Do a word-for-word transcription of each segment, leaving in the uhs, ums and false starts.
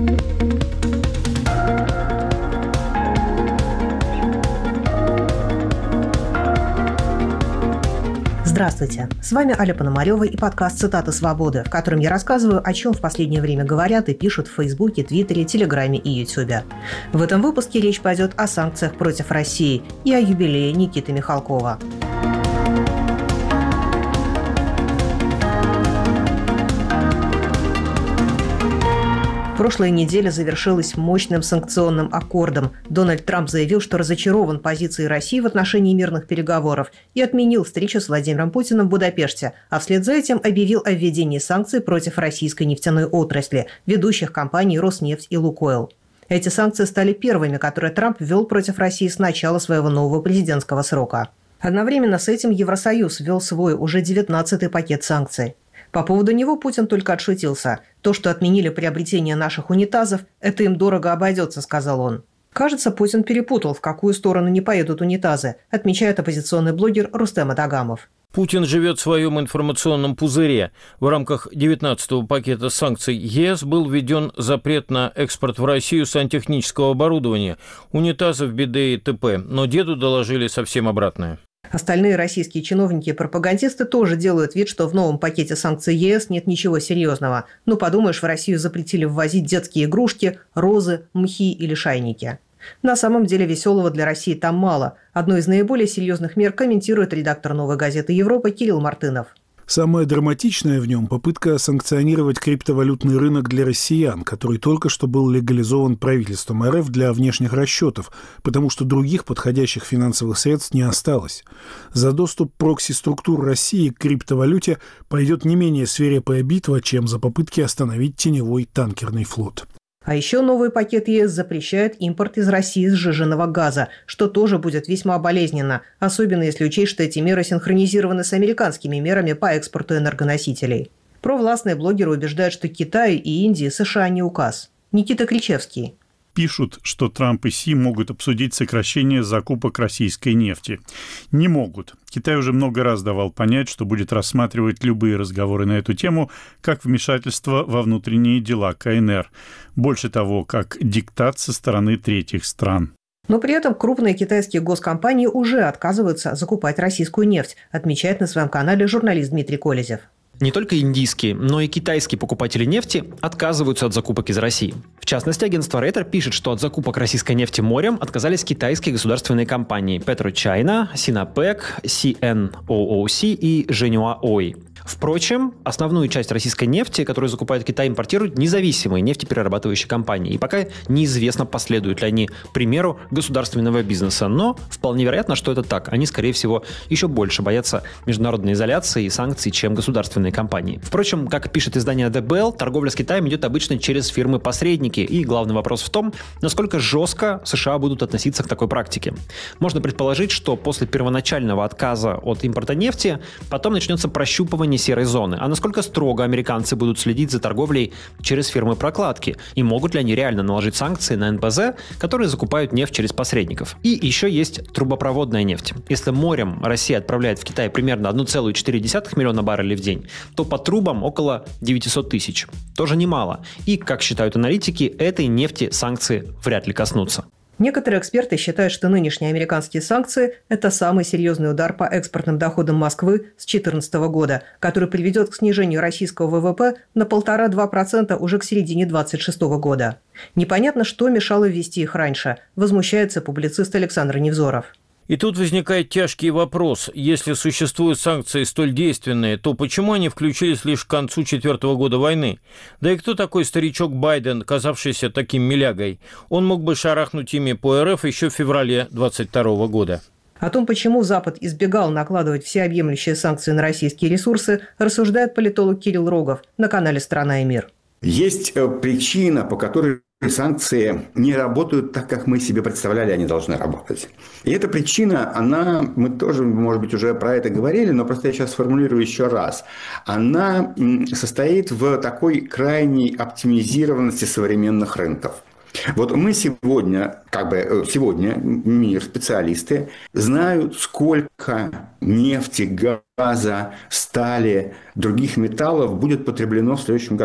Здравствуйте, с вами Аля Пономарева и подкаст «Цитаты свободы», в котором я рассказываю, о чем в последнее время говорят и пишут в Фейсбуке, Твиттере, Телеграме и Ютубе. В этом выпуске речь пойдет о санкциях против России и о юбилее Никиты Михалкова. Прошлая неделя завершилась мощным санкционным аккордом. Дональд Трамп заявил, что разочарован позицией России в отношении мирных переговоров и отменил встречу с Владимиром Путиным в Будапеште, а вслед за этим объявил о введении санкций против российской нефтяной отрасли, ведущих компаний «Роснефть» и «Лукойл». Эти санкции стали первыми, которые Трамп ввел против России с начала своего нового президентского срока. Одновременно с этим Евросоюз ввел свой уже девятнадцатый пакет санкций. По поводу него Путин только отшутился. «То, что отменили приобретение наших унитазов, это им дорого обойдется», — сказал он. Кажется, Путин перепутал, в какую сторону не поедут унитазы, отмечает оппозиционный блогер Рустем Адагамов. Путин живет в своем информационном пузыре. В рамках девятнадцатого пакета санкций ЕС был введен запрет на экспорт в Россию сантехнического оборудования, унитазов, биде и т.п. Но деду доложили совсем обратное. Остальные российские чиновники и пропагандисты тоже делают вид, что в новом пакете санкций ЕС нет ничего серьезного. Ну, подумаешь, в Россию запретили ввозить детские игрушки, розы, мхи или шайники. На самом деле веселого для России там мало. Одну из наиболее серьезных мер комментирует редактор «Новой газеты Европа» Кирилл Мартынов. Самое драматичное в нем – попытка санкционировать криптовалютный рынок для россиян, который только что был легализован правительством РФ для внешних расчетов, потому что других подходящих финансовых средств не осталось. За доступ прокси-структур России к криптовалюте пойдет не менее свирепая битва, чем за попытки остановить теневой танкерный флот. А еще новый пакет ЕС запрещает импорт из России сжиженного газа, что тоже будет весьма болезненно, особенно если учесть, что эти меры синхронизированы с американскими мерами по экспорту энергоносителей. Провластные блогеры убеждают, что Китаю и Индии США не указ. Никита Кричевский. Пишут, что Трамп и Си могут обсудить сокращение закупок российской нефти. Не могут. Китай уже много раз давал понять, что будет рассматривать любые разговоры на эту тему как вмешательство во внутренние дела КНР. Больше того, как диктат со стороны третьих стран. Но при этом крупные китайские госкомпании уже отказываются закупать российскую нефть, отмечает на своем канале журналист Дмитрий Колезев. Не только индийские, но и китайские покупатели нефти отказываются от закупок из России. В частности, агентство Рейтер пишет, что от закупок российской нефти морем отказались китайские государственные компании PetroChina, Sinopec, си эн о о си и Zhenhua Oil. Впрочем, основную часть российской нефти, которую закупает Китай, импортируют независимые нефтеперерабатывающие компании. И пока неизвестно, последуют ли они примеру государственного бизнеса. Но вполне вероятно, что это так. Они, скорее всего, еще больше боятся международной изоляции и санкций, чем государственные компании. Впрочем, как пишет издание The Bell, торговля с Китаем идет обычно через фирмы-посредники. И главный вопрос в том, насколько жестко США будут относиться к такой практике. Можно предположить, что после первоначального отказа от импорта нефти потом начнется прощупывание серой зоны. А насколько строго американцы будут следить за торговлей через фирмы прокладки? И могут ли они реально наложить санкции на эн пэ зэ, которые закупают нефть через посредников? И еще есть трубопроводная нефть. Если морем Россия отправляет в Китай примерно одна целая четыре десятых миллиона баррелей в день, то по трубам около девятьсот тысяч. Тоже немало. И, как считают аналитики, этой нефти санкции вряд ли коснутся. Некоторые эксперты считают, что нынешние американские санкции – это самый серьезный удар по экспортным доходам Москвы с две тысячи четырнадцатого года, который приведет к снижению российского вэ вэ пэ на полтора-два процента уже к середине двадцать шестого года. Непонятно, что мешало ввести их раньше, возмущается публицист Александр Невзоров. И тут возникает тяжкий вопрос. Если существуют санкции столь действенные, то почему они включились лишь к концу четвертого года войны? Да и кто такой старичок Байден, казавшийся таким милягой? Он мог бы шарахнуть ими по эр эф еще в феврале двадцать второго года. О том, почему Запад избегал накладывать всеобъемлющие санкции на российские ресурсы, рассуждает политолог Кирилл Рогов на канале «Страна и мир». Есть причина, по которой санкции не работают так, как мы себе представляли, они должны работать. И эта причина, она, мы тоже, может быть, уже про это говорили, но просто я сейчас сформулирую еще раз. Она состоит в такой крайней оптимизированности современных рынков. Вот мы сегодня, как бы сегодня мир, специалисты, знают, сколько нефти, газа, стали, других металлов будет потреблено в следующем году.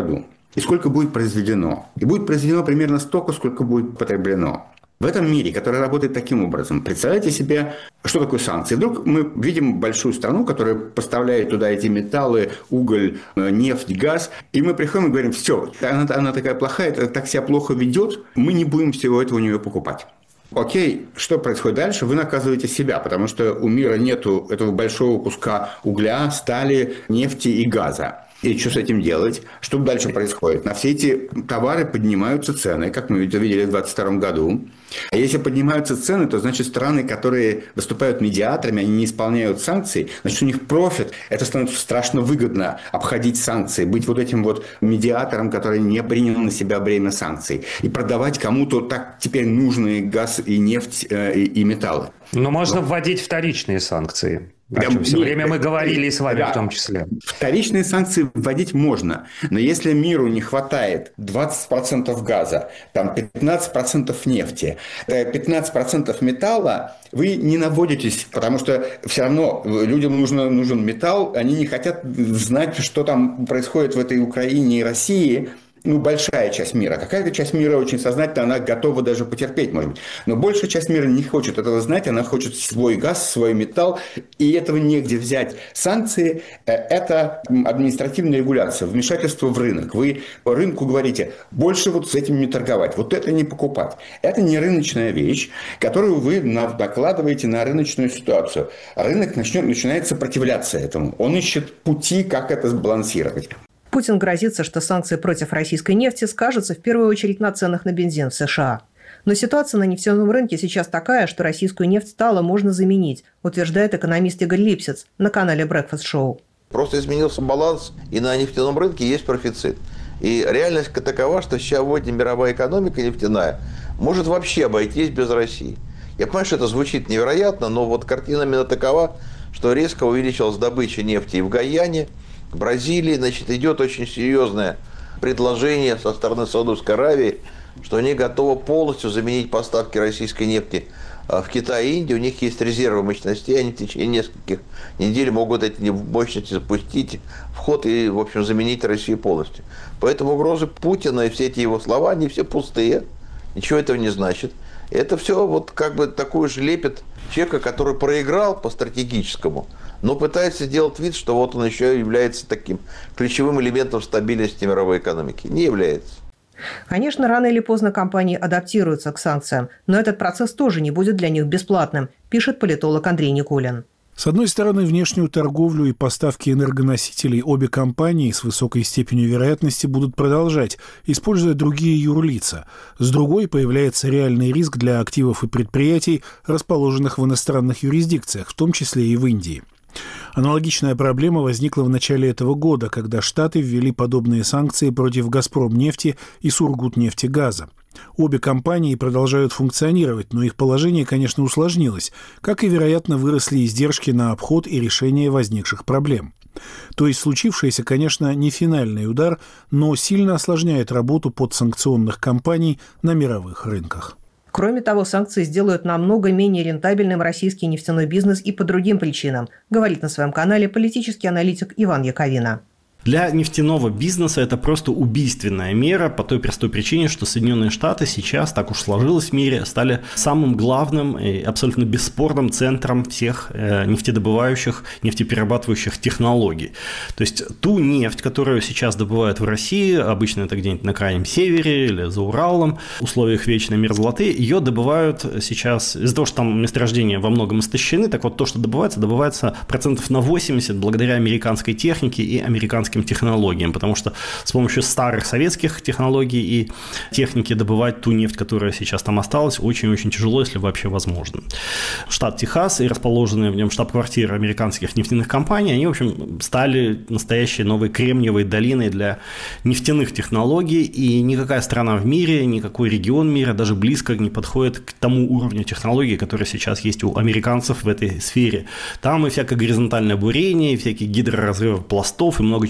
и сколько будет произведено. И будет произведено примерно столько, сколько будет потреблено. В этом мире, который работает таким образом, представляете себе, что такое санкции? Вдруг мы видим большую страну, которая поставляет туда эти металлы, уголь, нефть, газ, и мы приходим и говорим, все, она, она такая плохая, так себя плохо ведет, мы не будем всего этого у нее покупать. Окей, что происходит дальше? Вы наказываете себя, потому что у мира нету этого большого куска угля, стали, нефти и газа. И что с этим делать? Что дальше происходит? На все эти товары поднимаются цены, как мы это видели в двадцать втором году. А если поднимаются цены, то значит страны, которые выступают медиаторами, они не исполняют санкции, значит у них профит. Это становится страшно выгодно обходить санкции, быть вот этим вот медиатором, который не принял на себя бремя санкций, и продавать кому-то так теперь нужные газ и нефть и, и металлы. Но можно вводить вторичные санкции. О чем все время мы говорили с вами, да, в том числе. Вторичные санкции вводить можно, но если миру не хватает двадцать процентов газа, там пятнадцать процентов нефти, пятнадцать процентов металла, вы не наводитесь, потому что все равно людям нужно, нужен металл, они не хотят знать, что там происходит в этой Украине и России. Ну, большая часть мира. Какая-то часть мира очень сознательно, она готова даже потерпеть, может быть. Но большая часть мира не хочет этого знать, она хочет свой газ, свой металл, и этого негде взять. Санкции – это административная регуляция, вмешательство в рынок. Вы по рынку говорите, больше вот с этим не торговать, вот это не покупать. Это не рыночная вещь, которую вы накладываете на рыночную ситуацию. Рынок начнет, начинает сопротивляться этому. Он ищет пути, как это сбалансировать. Путин грозится, что санкции против российской нефти скажутся в первую очередь на ценах на бензин в США. Но ситуация на нефтяном рынке сейчас такая, что российскую нефть стало можно заменить, утверждает экономист Игорь Липсиц на канале Breakfast Show. Просто изменился баланс, и на нефтяном рынке есть профицит. И реальность такова, что сегодня мировая экономика нефтяная может вообще обойтись без России. Я понимаю, что это звучит невероятно, но вот картина именно такова, что резко увеличилась добыча нефти и в Гайане, в Бразилии, значит, идет очень серьезное предложение со стороны Саудовской Аравии, что они готовы полностью заменить поставки российской нефти в Китай и Индию. У них есть резервы мощностей, они в течение нескольких недель могут эти мощности запустить в ход и, в общем, заменить Россию полностью. Поэтому угрозы Путина и все эти его слова, они все пустые, ничего этого не значит. Это все вот как бы такой же лепет человека, который проиграл по стратегическому, но пытается сделать вид, что вот он еще является таким ключевым элементом стабильности мировой экономики. Не является. Конечно, рано или поздно компании адаптируются к санкциям, но этот процесс тоже не будет для них бесплатным, пишет политолог Андрей Никулин. С одной стороны, внешнюю торговлю и поставки энергоносителей обе компании с высокой степенью вероятности будут продолжать, используя другие юрлица. С другой, появляется реальный риск для активов и предприятий, расположенных в иностранных юрисдикциях, в том числе и в Индии. Аналогичная проблема возникла в начале этого года, когда Штаты ввели подобные санкции против «Газпромнефти» и «Сургутнефтегаза». Обе компании продолжают функционировать, но их положение, конечно, усложнилось, как и, вероятно, выросли издержки на обход и решение возникших проблем. То есть случившееся, конечно, не финальный удар, но сильно осложняет работу подсанкционных компаний на мировых рынках. Кроме того, санкции сделают намного менее рентабельным российский нефтяной бизнес и по другим причинам, говорит на своем канале политический аналитик Иван Яковина. Для нефтяного бизнеса это просто убийственная мера по той простой причине, что Соединенные Штаты сейчас, так уж сложилось в мире, стали самым главным и абсолютно бесспорным центром всех нефтедобывающих, нефтеперерабатывающих технологий. То есть ту нефть, которую сейчас добывают в России, обычно это где-нибудь на крайнем севере или за Уралом, в условиях вечной мерзлоты, ее добывают сейчас из-за того, что там месторождения во многом истощены, так вот то, что добывается, добывается процентов на восемьдесят благодаря американской технике и американским технологиям, потому что с помощью старых советских технологий и техники добывать ту нефть, которая сейчас там осталась, очень-очень тяжело, если вообще возможно. Штат Техас и расположенные в нем штаб-квартиры американских нефтяных компаний, они, в общем, стали настоящей новой кремниевой долиной для нефтяных технологий, и никакая страна в мире, никакой регион мира даже близко не подходит к тому уровню технологий, который сейчас есть у американцев в этой сфере. Там и всякое горизонтальное бурение, и всякие гидроразрывы пластов, и много чего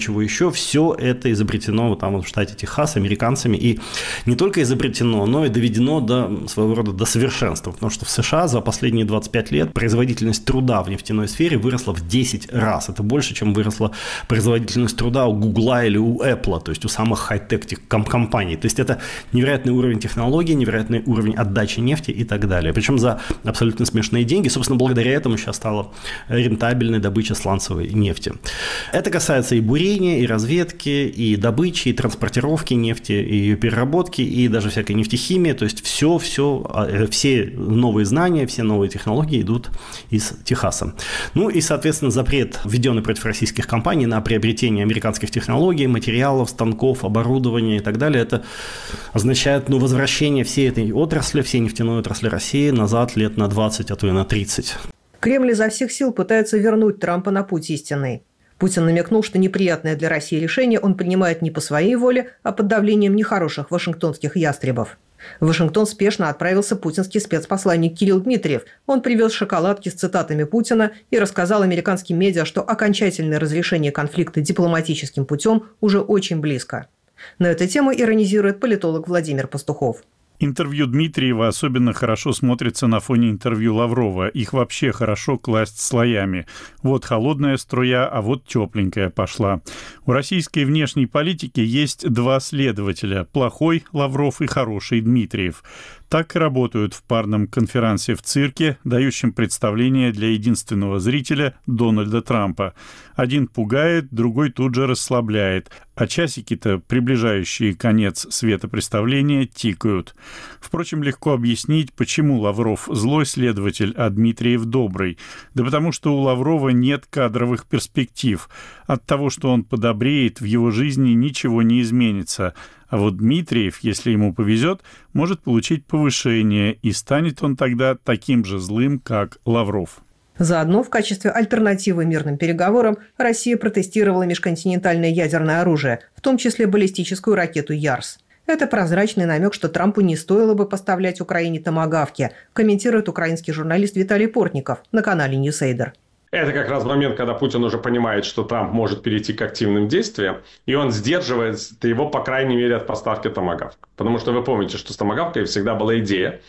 чего еще. Все это изобретено вот там вот в штате Техас американцами. И не только изобретено, но и доведено до своего рода до совершенства. Потому что в США за последние двадцать пять лет производительность труда в нефтяной сфере выросла в десять раз. Это больше, чем выросла производительность труда у Гугла или у Apple, то есть у самых хай-тек компаний. То есть это невероятный уровень технологий, невероятный уровень отдачи нефти и так далее. Причем за абсолютно смешные деньги. Собственно, благодаря этому сейчас стала рентабельной добыча сланцевой нефти. Это касается и бурения, и разведки, и добычи, и транспортировки нефти, и ее переработки, и даже всякой нефтехимии. То есть все, все, все новые знания, все новые технологии идут из Техаса. Ну и, соответственно, запрет, введенный против российских компаний на приобретение американских технологий, материалов, станков, оборудования и так далее, это означает ну, возвращение всей этой отрасли, всей нефтяной отрасли России назад лет на двадцать, а то и на тридцать. Кремль изо всех сил пытается вернуть Трампа на путь истинный. Путин намекнул, что неприятное для России решение он принимает не по своей воле, а под давлением нехороших вашингтонских ястребов. В Вашингтон спешно отправился путинский спецпосланник Кирилл Дмитриев. Он привез шоколадки с цитатами Путина и рассказал американским медиа, что окончательное разрешение конфликта дипломатическим путем уже очень близко. На эту тему иронизирует политолог Владимир Пастухов. Интервью Дмитриева особенно хорошо смотрится на фоне интервью Лаврова. Их вообще хорошо класть слоями. Вот холодная струя, а вот тепленькая пошла. У российской внешней политики есть два следователя – плохой Лавров и хороший Дмитриев. Так и работают в парном конференсе в цирке, дающем представление для единственного зрителя Дональда Трампа. Один пугает, другой тут же расслабляет, а часики-то, приближающие конец светопреставления, тикают. Впрочем, легко объяснить, почему Лавров злой следователь, а Дмитриев добрый. Да потому что у Лаврова нет кадровых перспектив. От того, что он подобреет, в его жизни ничего не изменится. А вот Дмитриев, если ему повезет, может получить повышение, и станет он тогда таким же злым, как Лавров. Заодно в качестве альтернативы мирным переговорам Россия протестировала межконтинентальное ядерное оружие, в том числе баллистическую ракету «Ярс». Это прозрачный намек, что Трампу не стоило бы поставлять Украине томагавки, комментирует украинский журналист Виталий Портников на канале Ньюсейдер. Это как раз момент, когда Путин уже понимает, что Трамп может перейти к активным действиям, и он сдерживает его, по крайней мере, от поставки томагавк. Потому что вы помните, что с томагавкой всегда была идея,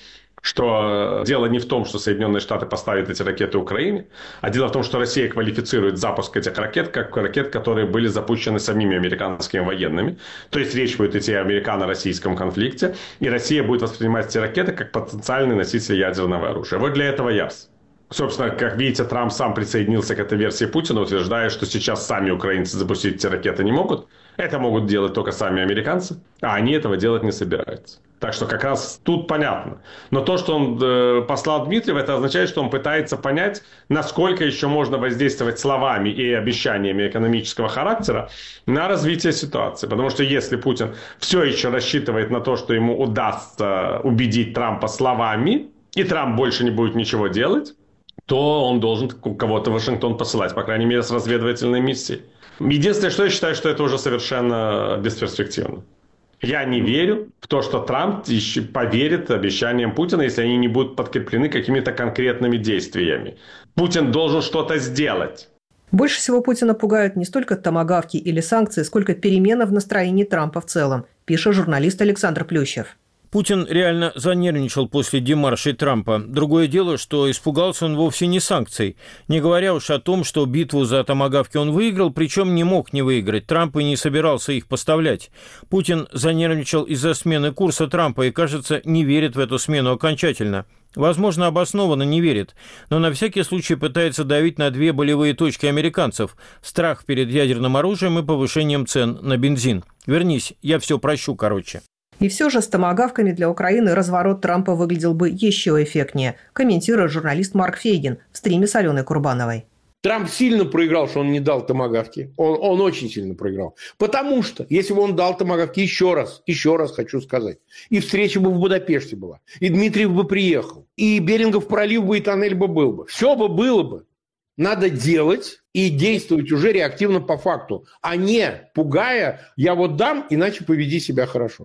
что дело не в том, что Соединенные Штаты поставят эти ракеты Украине, а дело в том, что Россия квалифицирует запуск этих ракет как ракет, которые были запущены самими американскими военными. То есть речь будет идти о американо-российском конфликте, и Россия будет воспринимать эти ракеты как потенциальный носитель ядерного оружия. Вот для этого Ярс. Собственно, как видите, Трамп сам присоединился к этой версии Путина, утверждая, что сейчас сами украинцы запустить эти ракеты не могут. Это могут делать только сами американцы, а они этого делать не собираются. Так что как раз тут понятно. Но то, что он э, послал Дмитриева, это означает, что он пытается понять, насколько еще можно воздействовать словами и обещаниями экономического характера на развитие ситуации. Потому что если Путин все еще рассчитывает на то, что ему удастся убедить Трампа словами, и Трамп больше не будет ничего делать, то он должен кого-то в Вашингтон посылать, по крайней мере, с разведывательной миссией. Единственное, что я считаю, что это уже совершенно бесперспективно. Я не верю в то, что Трамп поверит обещаниям Путина, если они не будут подкреплены какими-то конкретными действиями. Путин должен что-то сделать. Больше всего Путина пугают не столько томагавки или санкции, сколько перемена в настроении Трампа в целом, пишет журналист Александр Плющев. Путин реально занервничал после демаршей Трампа. Другое дело, что испугался он вовсе не санкций. Не говоря уж о том, что битву за томагавки он выиграл, причем не мог не выиграть. Трамп и не собирался их поставлять. Путин занервничал из-за смены курса Трампа и, кажется, не верит в эту смену окончательно. Возможно, обоснованно не верит, но на всякий случай пытается давить на две болевые точки американцев – страх перед ядерным оружием и повышением цен на бензин. Вернись, я все прощу, короче. И все же с томагавками для Украины разворот Трампа выглядел бы еще эффектнее, комментирует журналист Марк Фейгин в стриме с Аленой Курбановой. Трамп сильно проиграл, что он не дал томагавки. Он, он очень сильно проиграл. Потому что, если бы он дал томагавки еще раз, еще раз хочу сказать, и встреча бы в Будапеште была, и Дмитриев бы приехал, и Берингов пролив бы, и тоннель бы был бы. Все бы было бы. Надо делать и действовать уже реактивно по факту, а не пугая «я вот дам, иначе поведи себя хорошо».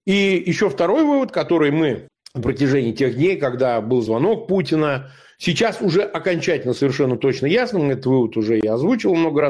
И еще второй вывод, который мы на протяжении тех дней, когда был звонок Путина, сейчас уже окончательно совершенно точно ясно, этот вывод уже я озвучивал много раз,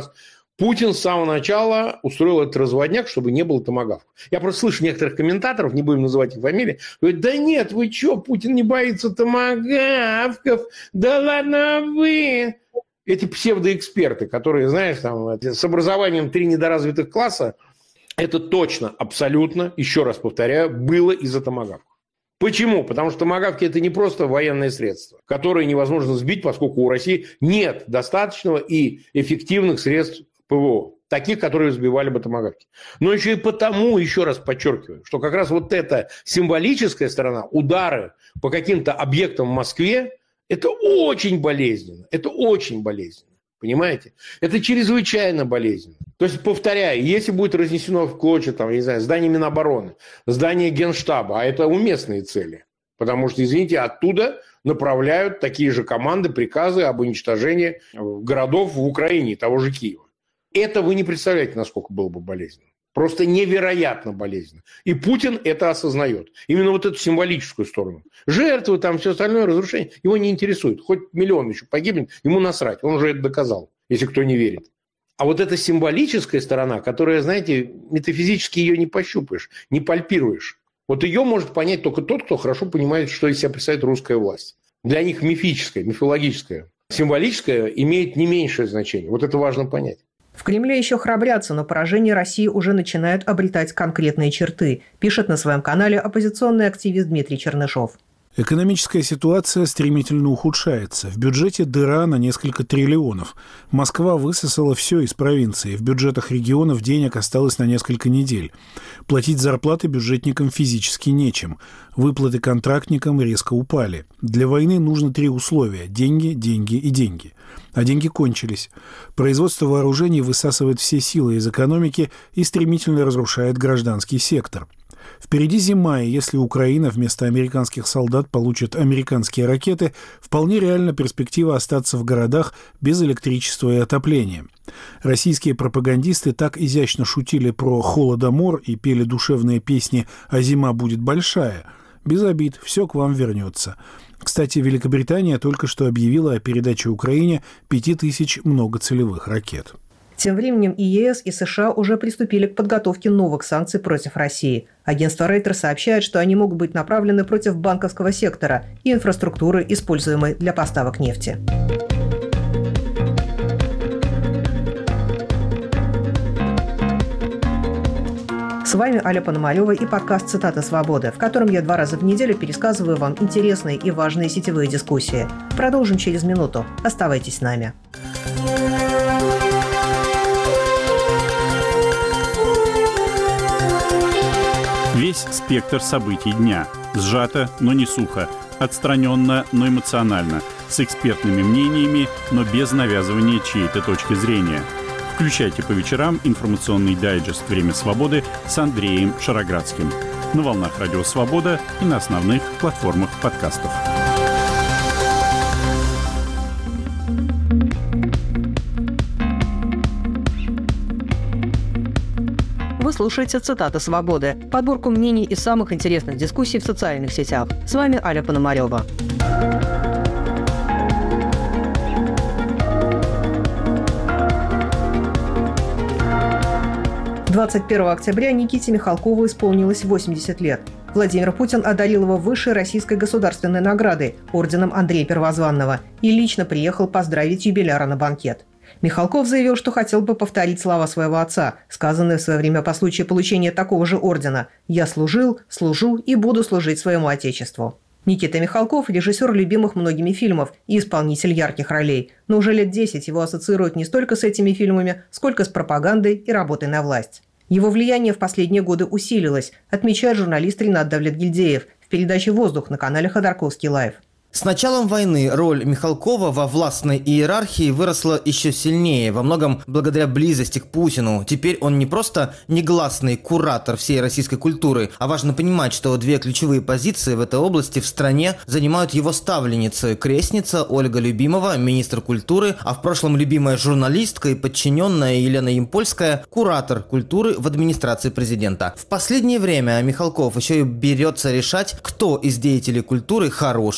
Путин с самого начала устроил этот разводняк, чтобы не было томагавков. Я просто слышу некоторых комментаторов, не будем называть их фамилии, говорят, да нет, вы что, Путин не боится томагавков, да ладно вы. Эти псевдоэксперты, которые, знаешь, там, с образованием три недоразвитых класса, это точно, абсолютно, еще раз повторяю, было из-за томагавков. Почему? Потому что томагавки – это не просто военное средство, которое невозможно сбить, поскольку у России нет достаточного и эффективных средств ПВО, таких, которые сбивали бы томагавки. Но еще и потому, еще раз подчеркиваю, что как раз вот эта символическая сторона, удары по каким-то объектам в Москве, это очень болезненно, это очень болезненно, понимаете? Это чрезвычайно болезненно. То есть, повторяю, если будет разнесено в клочья, там, я не знаю, здание Минобороны, здание Генштаба, а это уместные цели, потому что, извините, оттуда направляют такие же команды, приказы об уничтожении городов в Украине, того же Киева. Это вы не представляете, насколько было бы болезненно. Просто невероятно болезненно. И Путин это осознает. Именно вот эту символическую сторону. Жертвы, там все остальное, разрушение, его не интересует. Хоть миллион еще погибнет, ему насрать. Он уже это доказал, если кто не верит. А вот эта символическая сторона, которая, знаете, метафизически ее не пощупаешь, не пальпируешь. Вот ее может понять только тот, кто хорошо понимает, что из себя представляет русская власть. Для них мифическая, мифологическая. Символическая имеет не меньшее значение. Вот это важно понять. В Кремле еще храбрятся, но поражение России уже начинают обретать конкретные черты, пишет на своем канале оппозиционный активист Дмитрий Чернышов. Экономическая ситуация стремительно ухудшается. В бюджете дыра на несколько триллионов. Москва высосала все из провинции. В бюджетах регионов денег осталось на несколько недель. Платить зарплаты бюджетникам физически нечем. Выплаты контрактникам резко упали. Для войны нужно три условия – деньги, деньги и деньги. А деньги кончились. Производство вооружений высасывает все силы из экономики и стремительно разрушает гражданский сектор. Впереди зима, и если Украина вместо американских солдат получит американские ракеты, вполне реальна перспектива остаться в городах без электричества и отопления. Российские пропагандисты так изящно шутили про холодомор и пели душевные песни «А зима будет большая». Без обид, все к вам вернется. Кстати, Великобритания только что объявила о передаче Украине пяти тысяч многоцелевых ракет. Тем временем и ЕС, и США уже приступили к подготовке новых санкций против России. Агентство Рейтер сообщает, что они могут быть направлены против банковского сектора и инфраструктуры, используемой для поставок нефти. С вами Аля Пономарёва и подкаст «Цитаты свободы», в котором я два раза в неделю пересказываю вам интересные и важные сетевые дискуссии. Продолжим через минуту. Оставайтесь с нами. Весь спектр событий дня. Сжато, но не сухо. Отстраненно, но эмоционально. С экспертными мнениями, но без навязывания чьей-то точки зрения. Включайте по вечерам информационный дайджест «Время свободы» с Андреем Шароградским. На волнах Радио Свобода и на основных платформах подкастов. Вы слушаете «Цитаты свободы» – подборку мнений из самых интересных дискуссий в социальных сетях. С вами Аля Пономарёва. двадцать первого октября Никите Михалкову исполнилось восемьдесят лет. Владимир Путин одарил его высшей российской государственной наградой – орденом Андрея Первозванного и лично приехал поздравить юбиляра на банкет. Михалков заявил, что хотел бы повторить слова своего отца, сказанные в свое время по случаю получения такого же ордена: «Я служил, служу и буду служить своему отечеству». Никита Михалков – режиссер любимых многими фильмов и исполнитель ярких ролей, но уже лет десять его ассоциируют не столько с этими фильмами, сколько с пропагандой и работой на власть. Его влияние в последние годы усилилось, отмечает журналист Ринат Давлетгильдеев в передаче «Воздух» на канале Ходорковский лайв. С началом войны роль Михалкова во властной иерархии выросла еще сильнее, во многом благодаря близости к Путину. Теперь он не просто негласный куратор всей российской культуры, а важно понимать, что две ключевые позиции в этой области в стране занимают его ставленницы: крестница Ольга Любимова, министр культуры, а в прошлом любимая журналистка и подчиненная Елена Ямпольская, куратор культуры в администрации президента. В последнее время Михалков еще и берется решать, кто из деятелей культуры хороший,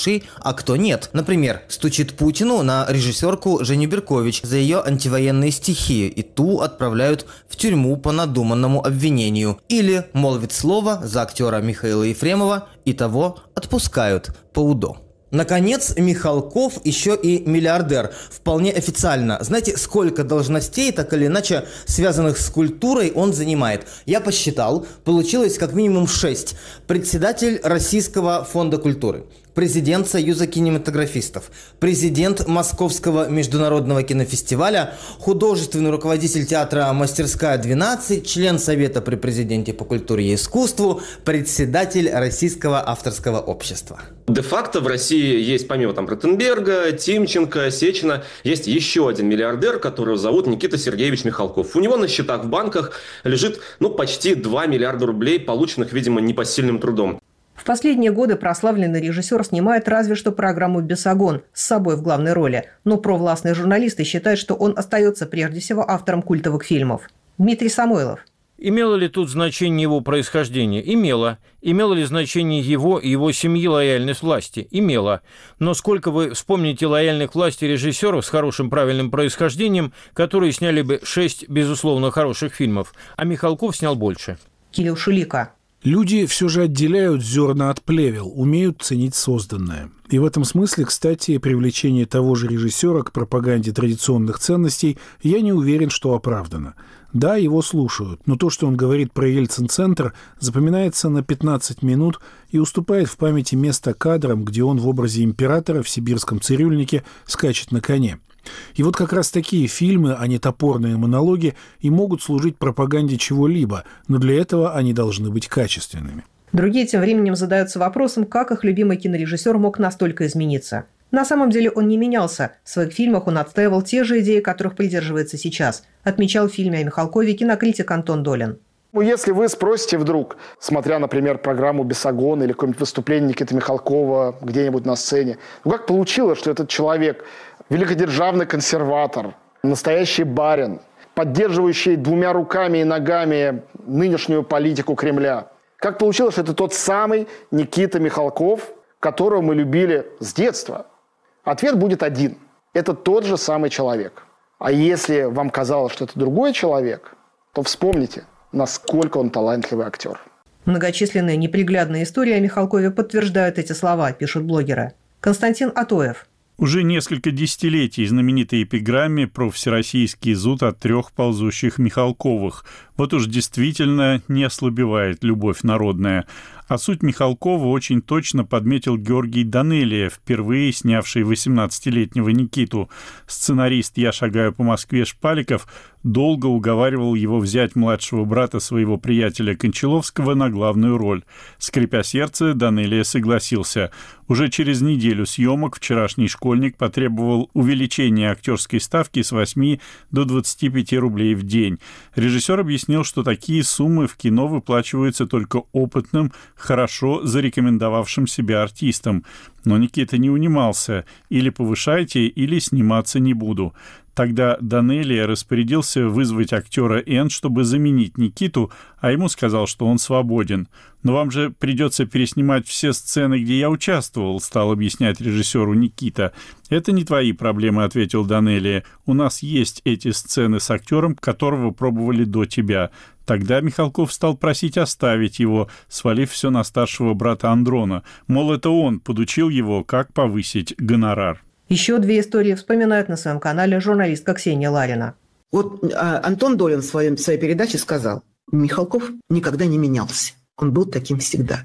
а кто нет. Например, стучит Путину на режиссерку Женю Беркович за ее антивоенные стихи, и ту отправляют в тюрьму по надуманному обвинению. Или молвит слово за актера Михаила Ефремова, и того отпускают по УДО. Наконец, Михалков еще и миллиардер. Вполне официально. Знаете, сколько должностей, так или иначе, связанных с культурой, он занимает? Я посчитал, получилось как минимум шесть. Председатель Российского фонда культуры, президент Союза кинематографистов, президент Московского международного кинофестиваля, художественный руководитель театра «Мастерская двенадцать», член Совета при президенте по культуре и искусству, председатель Российского авторского общества. Де-факто в России есть, помимо там Ротенберга, Тимченко, Сечина, есть еще один миллиардер, которого зовут Никита Сергеевич Михалков. У него на счетах в банках лежит ну, почти два миллиарда рублей, полученных, видимо, непосильным трудом. В последние годы прославленный режиссер снимает разве что программу «Бесогон» с собой в главной роли, но провластные журналисты считают, что он остается прежде всего автором культовых фильмов. Дмитрий Самойлов. Имело ли тут значение его происхождение? Имело. Имело ли значение его и его семьи лояльность власти? Имело. Но сколько вы вспомните лояльных власти режиссеров с хорошим правильным происхождением, которые сняли бы шесть, безусловно, хороших фильмов, а Михалков снял больше? Кирилл Шулика. Люди все же отделяют зерна от плевел, умеют ценить созданное. И в этом смысле, кстати, привлечение того же режиссера к пропаганде традиционных ценностей, я не уверен, что оправдано. Да, его слушают, но то, что он говорит про Ельцин-центр, запоминается на пятнадцать минут и уступает в памяти место кадрам, где он в образе императора в сибирском цирюльнике скачет на коне. И вот как раз такие фильмы, а не топорные монологи, и могут служить пропаганде чего-либо, но для этого они должны быть качественными. Другие тем временем задаются вопросом, как их любимый кинорежиссер мог настолько измениться. На самом деле он не менялся. В своих фильмах он отстаивал те же идеи, которых придерживается сейчас, отмечал в фильме о Михалкове кинокритик Антон Долин. Если вы спросите вдруг, смотря, например, программу «Бесогон» или какое-нибудь выступление Никиты Михалкова где-нибудь на сцене, ну как получилось, что этот человек великодержавный консерватор, настоящий барин, поддерживающий двумя руками и ногами нынешнюю политику Кремля? Как получилось, что это тот самый Никита Михалков, которого мы любили с детства? Ответ будет один. Это тот же самый человек. А если вам казалось, что это другой человек, то вспомните, насколько он талантливый актер. Многочисленные неприглядные истории о Михалкове подтверждают эти слова, пишут блогеры. Константин Атоев. Уже несколько десятилетий знаменитой эпиграмме про всероссийский зуд от трех ползущих Михалковых. Вот уж действительно не ослабевает любовь народная. А суть Михалкова очень точно подметил Георгий Данелия, впервые снявший восемнадцатилетнего Никиту. Сценарист «Я шагаю по Москве» Шпаликов долго уговаривал его взять младшего брата своего приятеля Кончаловского на главную роль. Скрипя сердце, Данелия согласился. Уже через неделю съемок вчерашний школьник потребовал увеличения актерской ставки с восьми до двадцати пяти рублей в день. Режиссер объяснил, что такие суммы в кино выплачиваются только опытным, хорошо зарекомендовавшим себя артистам. Но Никита не унимался. Или повышайте, или сниматься не буду. Тогда Данелия распорядился вызвать актера Н, чтобы заменить Никиту, а ему сказал, что он свободен. «Но вам же придется переснимать все сцены, где я участвовал», стал объяснять режиссеру Никита. «Это не твои проблемы», — ответил Данелия. «У нас есть эти сцены с актером, которого пробовали до тебя». Тогда Михалков стал просить оставить его, свалив все на старшего брата Андрона. Мол, это он подучил его, как повысить гонорар. Еще две истории вспоминает на своем канале журналистка Ксения Ларина. Вот а, Антон Долин в, своем, в своей передаче сказал, Михалков никогда не менялся. Он был таким всегда.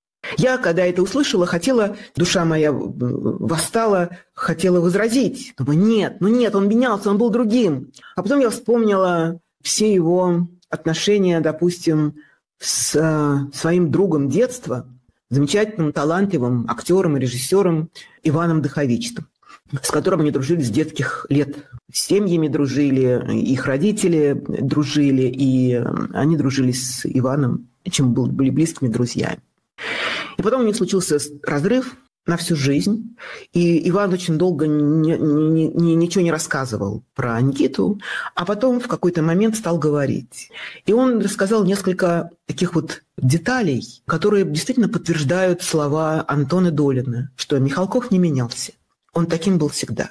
Я, когда это услышала, хотела, душа моя восстала, хотела возразить. Думаю, нет, ну нет, он менялся, он был другим. А потом я вспомнила все его отношения, допустим, с а, своим другом детства, замечательным, талантливым актером и режиссером Иваном Дыховичным, с которым они дружили с детских лет. С семьями дружили, их родители дружили, и они дружили с Иваном, чем были близкими друзьями. И потом у них случился разрыв, на всю жизнь. И Иван очень долго ни, ни, ни, ничего не рассказывал про Никиту, а потом в какой-то момент стал говорить. И он рассказал несколько таких вот деталей, которые действительно подтверждают слова Антона Долина, что Михалков не менялся. Он таким был всегда.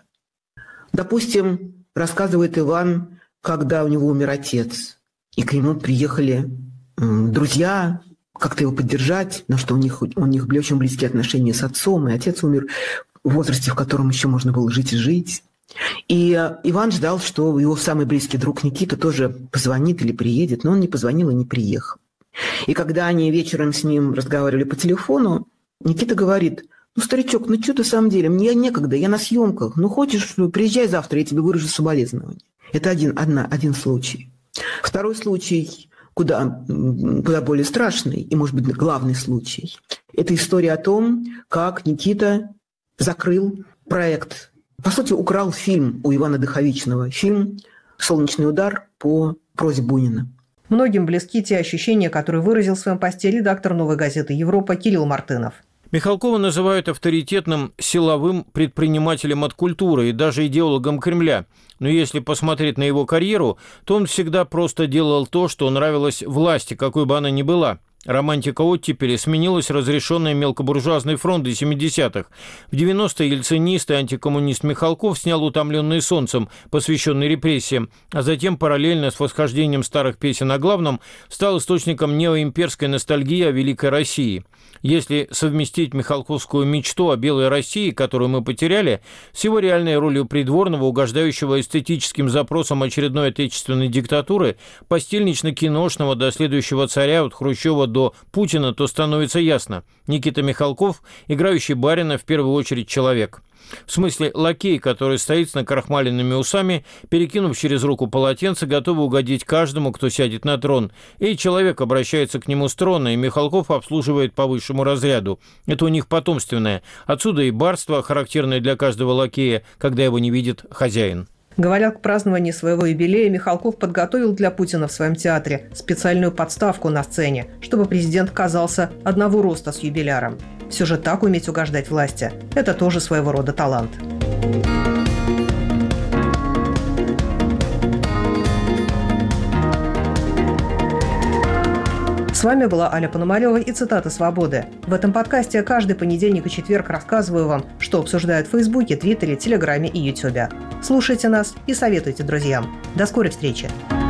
Допустим, рассказывает Иван, когда у него умер отец, и к нему приехали друзья, как-то его поддержать, но что у них, у них были очень близкие отношения с отцом, и отец умер в возрасте, в котором еще можно было жить и жить. И Иван ждал, что его самый близкий друг Никита тоже позвонит или приедет, но он не позвонил и не приехал. И когда они вечером с ним разговаривали по телефону, Никита говорит: ну, старичок, ну что ты в самом деле, мне некогда, я на съемках, ну хочешь, приезжай завтра, я тебе выражу соболезнования. Это один, одна, один случай. Второй случай, куда, куда более страшный и, может быть, главный случай. Это история о том, как Никита закрыл проект. По сути, украл фильм у Ивана Дыховичного. Фильм «Солнечный удар» по прозе Бунина. Многим близки те ощущения, которые выразил в своем посте редактор «Новой газеты Европа» Кирилл Мартынов. Михалкова называют авторитетным силовым предпринимателем от культуры и даже идеологом Кремля. Но если посмотреть на его карьеру, то он всегда просто делал то, что нравилось власти, какой бы она ни была. Романтика оттепели сменилась разрешенной мелкобуржуазной фрондой семидесятых. В девяностые ельцинист и антикоммунист Михалков снял «Утомленный солнцем», посвященный репрессиям, а затем параллельно с восхождением старых песен о главном стал источником неоимперской ностальгии о Великой России. Если совместить михалковскую мечту о белой России, которую мы потеряли, с его реальной ролью придворного, угождающего эстетическим запросам очередной отечественной диктатуры, постельнично-киношного до следующего царя от Хрущева до Путина, то становится ясно: Никита Михалков, играющий барина, в первую очередь человек. В смысле лакей, который стоит с накрахмаленными усами, перекинув через руку полотенце, готовый угодить каждому, кто сядет на трон. И человек обращается к нему с трона, и Михалков обслуживает по высшему разряду. Это у них потомственное. Отсюда и барство, характерное для каждого лакея, когда его не видит хозяин. Говорят, к празднованию своего юбилея Михалков подготовил для Путина в своем театре специальную подставку на сцене, чтобы президент казался одного роста с юбиляром. Все же так уметь угождать власти – это тоже своего рода талант. С вами была Аля Пономарева и цитата «Свободы». В этом подкасте каждый понедельник и четверг рассказываю вам, что обсуждают в Фейсбуке, Твиттере, Телеграме и Ютубе. Слушайте нас и советуйте друзьям. До скорой встречи!